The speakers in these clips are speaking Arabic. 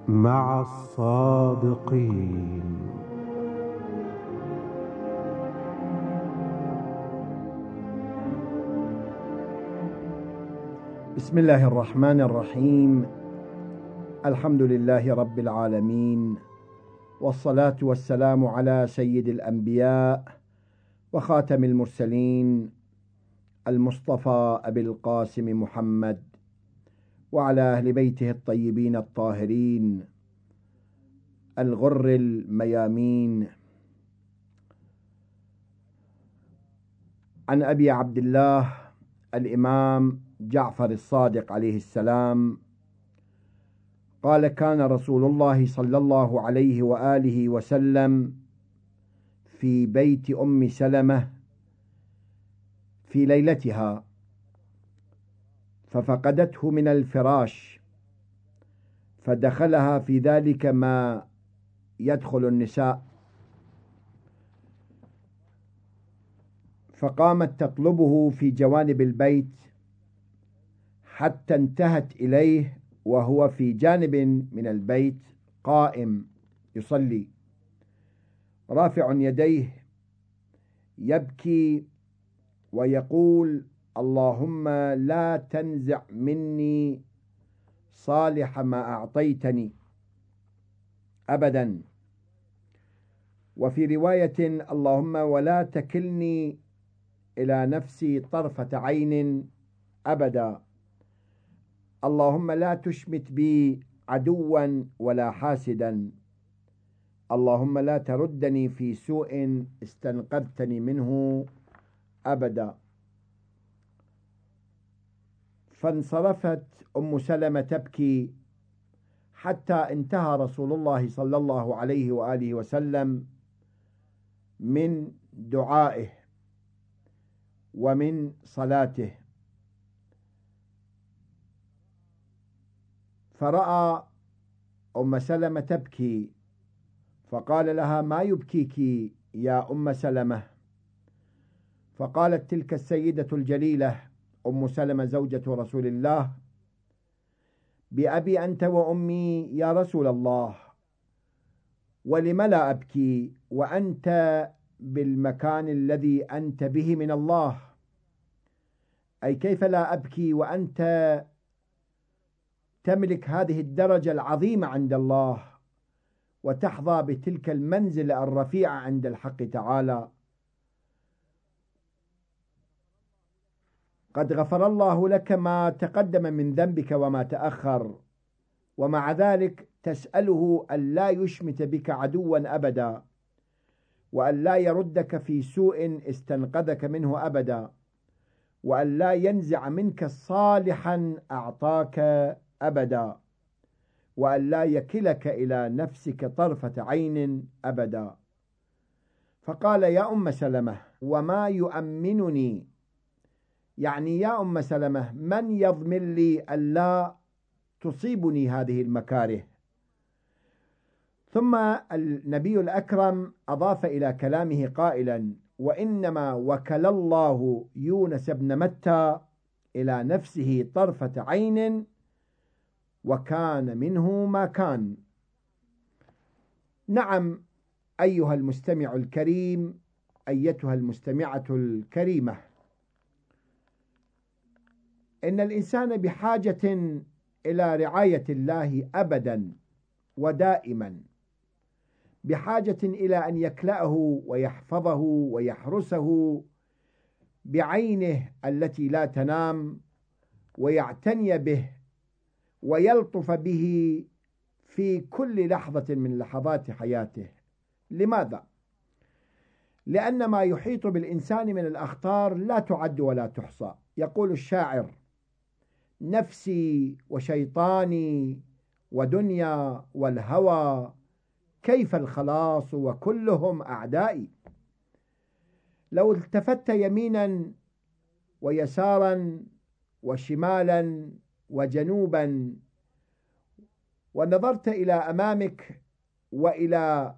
مع الصادقين. بسم الله الرحمن الرحيم. الحمد لله رب العالمين، والصلاة والسلام على سيد الأنبياء وخاتم المرسلين المصطفى أبي القاسم محمد، وعلى أهل بيته الطيبين الطاهرين الغر الميامين. عن أبي عبد الله الإمام جعفر الصادق عليه السلام قال: كان رسول الله صلى الله عليه وآله وسلم في بيت أم سلمة في ليلتها، ففقدته من الفراش، فدخلها في ذلك ما يدخل النساء، فقامت تطلبه في جوانب البيت حتى انتهت إليه وهو في جانب من البيت قائم يصلي رافع يديه يبكي ويقول: اللهم لا تنزع مني صالح ما أعطيتني أبدا. وفي رواية: اللهم ولا تكلني إلى نفسي طرفة عين أبدا. اللهم لا تشمت بي عدوا ولا حاسدا. اللهم لا تردني في سوء استنقذتني منه أبدا. فانصرفت أم سلمة تبكي حتى انتهى رسول الله صلى الله عليه وآله وسلم من دعائه ومن صلاته، فرأى أم سلمة تبكي فقال لها: ما يبكيك يا أم سلمة؟ فقالت تلك السيدة الجليلة أم سلمة زوجة رسول الله: بأبي أنت وأمي يا رسول الله، ولم لا أبكي وأنت بالمكان الذي أنت به من الله؟ أي كيف لا أبكي وأنت تملك هذه الدرجة العظيمة عند الله وتحظى بتلك المنزلة الرفيعة عند الحق تعالى؟ قد غفر الله لك ما تقدم من ذنبك وما تأخر، ومع ذلك تسأله أن لا يشمت بك عدوا أبدا، وأن لا يردك في سوء استنقذك منه أبدا، وأن لا ينزع منك صالحا أعطاك أبدا، وأن لا يكلك إلى نفسك طرفة عين أبدا. فقال: يا أم سلمة، وما يؤمنني؟ يعني يا أم سلمة، من يضمن لي ألا تصيبني هذه المكاره؟ ثم النبي الأكرم أضاف إلى كلامه قائلا: وإنما وكل الله يونس بن متى إلى نفسه طرفة عين وكان منه ما كان. نعم أيها المستمع الكريم، أيتها المستمعة الكريمة، إن الإنسان بحاجة إلى رعاية الله أبدا ودائما، بحاجة إلى أن يكلأه ويحفظه ويحرسه بعينه التي لا تنام، ويعتني به ويلطف به في كل لحظة من لحظات حياته. لماذا؟ لأن ما يحيط بالإنسان من الأخطار لا تعد ولا تحصى. يقول الشاعر: نفسي وشيطاني ودنيا والهوى، كيف الخلاص وكلهم أعدائي. لو التفت يمينا ويسارا وشمالا وجنوبا ونظرت إلى أمامك وإلى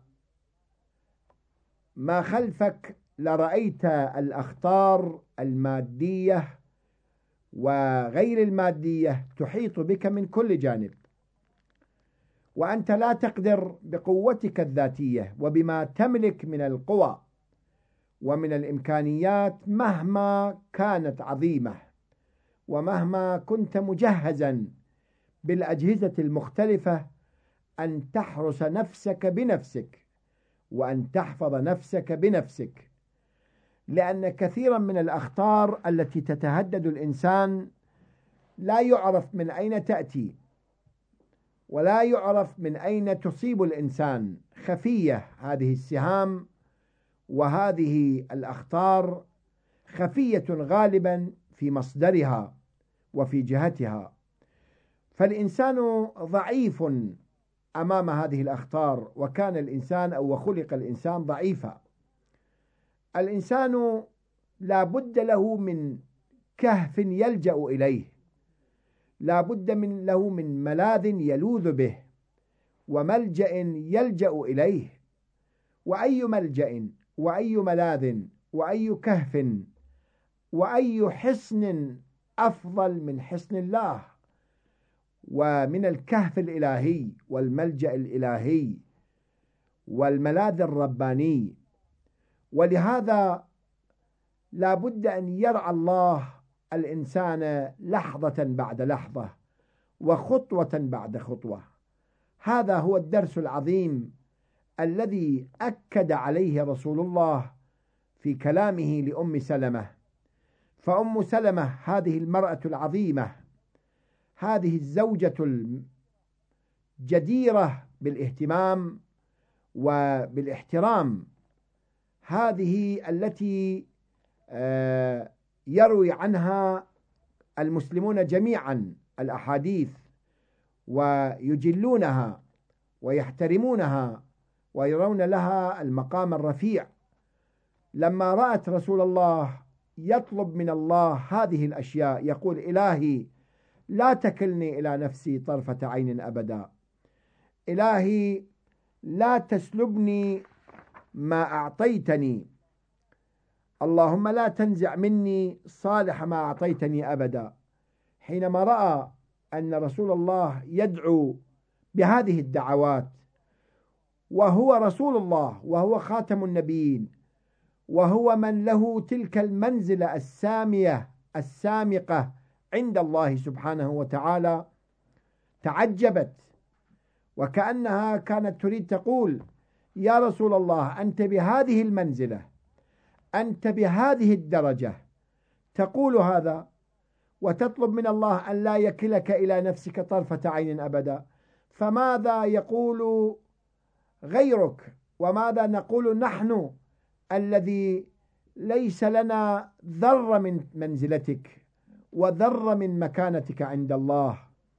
ما خلفك، لرأيت الأخطار المادية وغير المادية تحيط بك من كل جانب. وأنت لا تقدر بقوتك الذاتية وبما تملك من القوى ومن الإمكانيات مهما كانت عظيمة، ومهما كنت مجهزا بالأجهزة المختلفة، أن تحرس نفسك بنفسك وأن تحفظ نفسك بنفسك. لأن كثيرا من الأخطار التي تتهدد الإنسان لا يعرف من أين تأتي ولا يعرف من أين تصيب الإنسان. خفية هذه السهام وهذه الأخطار، خفية غالبا في مصدرها وفي جهتها، فالإنسان ضعيف أمام هذه الأخطار، وكان الإنسان أو وخلق الإنسان ضعيفا. الإنسان لا بد له من كهف يلجأ إليه، لا بد له من ملاذ يلوذ به وملجأ يلجأ إليه. وأي ملجأ وأي ملاذ وأي كهف وأي حصن أفضل من حصن الله ومن الكهف الإلهي والملجأ الإلهي والملاذ الرباني. ولهذا لا بد أن يرعى الله الإنسان لحظة بعد لحظة وخطوة بعد خطوة. هذا هو الدرس العظيم الذي أكد عليه رسول الله في كلامه لأم سلمة. فأم سلمة هذه المرأة العظيمة، هذه الزوجة الجديرة بالاهتمام وبالاحترام، هذه التي يروي عنها المسلمون جميعا الأحاديث ويجلونها ويحترمونها ويرون لها المقام الرفيع. لما رأت رسول الله يطلب من الله هذه الأشياء، يقول: إلهي لا تكلني إلى نفسي طرفة عين أبدا، إلهي لا تسلبني ما أعطيتني، اللهم لا تنزع مني صالح ما أعطيتني أبدا. حينما رأى أن رسول الله يدعو بهذه الدعوات وهو رسول الله وهو خاتم النبيين وهو من له تلك المنزلة السامية السامقة عند الله سبحانه وتعالى، تعجبت، وكأنها كانت تريد تقول: يا رسول الله، أنت بهذه المنزلة، أنت بهذه الدرجة تقول هذا وتطلب من الله أن لا يكلك إلى نفسك طرفة عين أبدا، فماذا يقول غيرك؟ وماذا نقول نحن الذي ليس لنا ذرة من منزلتك وذرة من مكانتك عند الله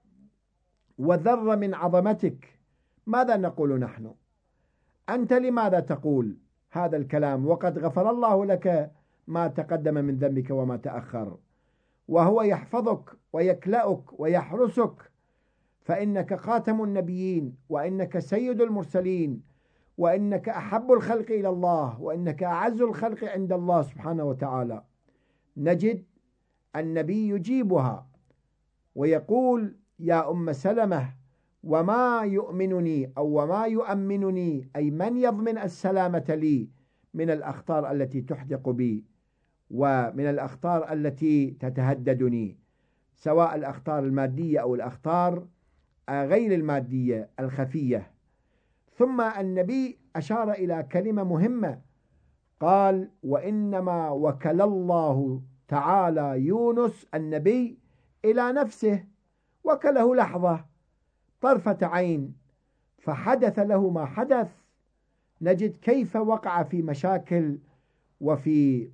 وذرة من عظمتك؟ ماذا نقول نحن؟ أنت لماذا تقول هذا الكلام وقد غفر الله لك ما تقدم من ذنبك وما تأخر، وهو يحفظك ويكلأك ويحرسك، فإنك خاتم النبيين وإنك سيد المرسلين وإنك أحب الخلق إلى الله وإنك أعز الخلق عند الله سبحانه وتعالى. نجد النبي يجيبها ويقول: يا أم سلمة، وما يؤمنني أو وما يؤمنني، أي من يضمن السلامة لي من الأخطار التي تحدق بي ومن الأخطار التي تتهددني، سواء الأخطار المادية أو الأخطار غير المادية الخفية. ثم النبي أشار إلى كلمة مهمة، قال: وإنما وكل الله تعالى يونس النبي إلى نفسه، وكله لحظة طرفة عين فحدث له ما حدث. نجد كيف وقع في مشاكل وفي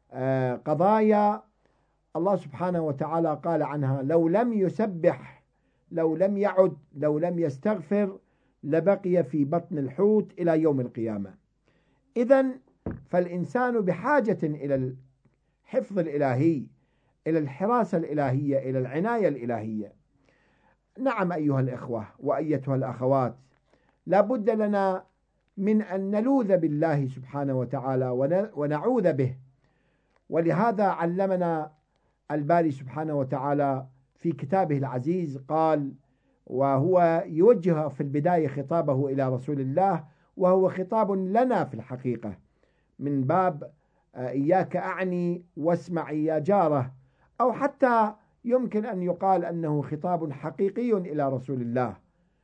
قضايا الله سبحانه وتعالى قال عنها: لو لم يسبح، لو لم يعد، لو لم يستغفر، لبقي في بطن الحوت إلى يوم القيامة. إذن فالإنسان بحاجة إلى الحفظ الإلهي، إلى الحراسة الإلهية، إلى العناية الإلهية. نعم أيها الإخوة وأيتها الأخوات، لا بد لنا من أن نلوذ بالله سبحانه وتعالى ونعوذ به. ولهذا علمنا الباري سبحانه وتعالى في كتابه العزيز، قال: وهو يوجه في البداية خطابه إلى رسول الله، وهو خطاب لنا في الحقيقة، من باب إياك أعني واسمعي يا جارة، أو حتى يمكن أن يقال أنه خطاب حقيقي إلى رسول الله.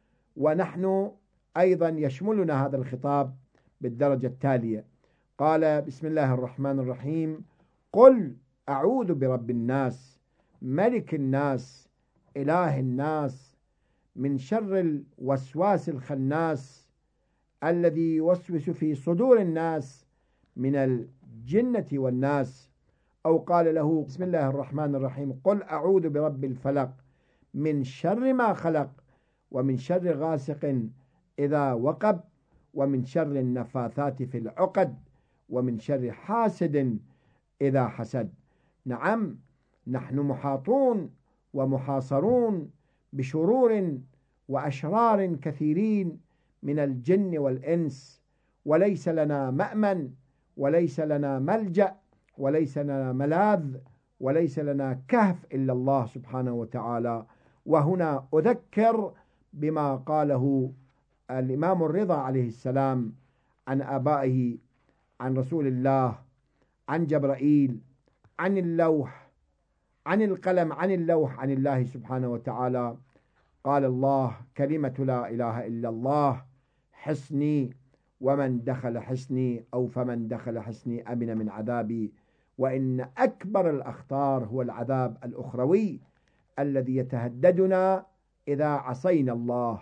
ونحن أيضا يشملنا هذا الخطاب بالدرجة التالية. قال: بسم الله الرحمن الرحيم: قل أعوذ برب الناس ملك الناس إله الناس من شر الوسواس الخناس الذي يوسوس في صدور الناس من الجنة والناس. أو قال له: بسم الله الرحمن الرحيم: قل أعوذ برب الفلق من شر ما خلق ومن شر غاسق إذا وقب ومن شر النفاثات في العقد ومن شر حاسد إذا حسد. نعم، نحن محاطون ومحاصرون بشرور وأشرار كثيرين من الجن والإنس، وليس لنا مأمن وليس لنا ملجأ وليس لنا ملاذ وليس لنا كهف إلا الله سبحانه وتعالى. وهنا أذكر بما قاله الإمام الرضا عليه السلام عن آبائه، عن رسول الله، عن جبرائيل، عن اللوح، عن القلم، عن اللوح، عن الله سبحانه وتعالى. قال الله: كلمة لا إله إلا الله حصني، ومن دخل حصني أو فمن دخل حصني أمن من عذابي. وإن أكبر الأخطار هو العذاب الأخروي الذي يتهددنا إذا عصينا الله.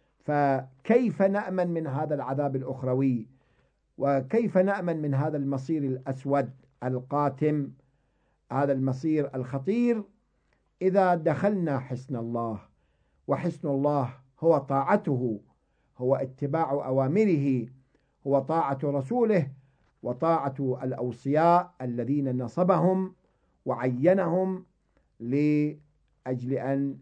فكيف نأمن من هذا العذاب الأخروي؟ وكيف نأمن من هذا المصير الأسود القاتم، هذا المصير الخطير، إذا دخلنا حصن الله؟ وحصن الله هو طاعته، هو اتباع أوامره، هو طاعة رسوله، وطاعة الأوصياء الذين نصبهم وعينهم لأجل أن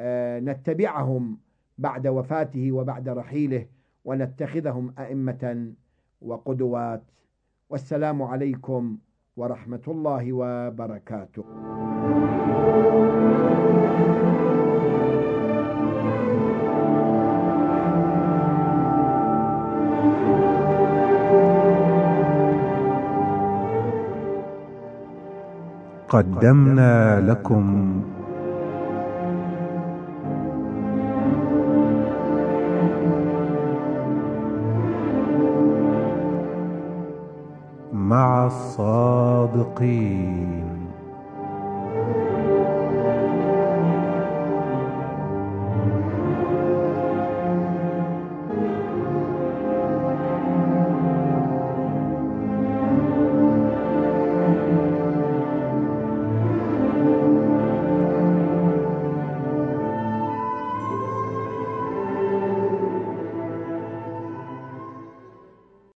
نتبعهم بعد وفاته وبعد رحيله، ونتخذهم أئمة وقدوات. والسلام عليكم ورحمة الله وبركاته. قدمنا لكم مع الصادقين.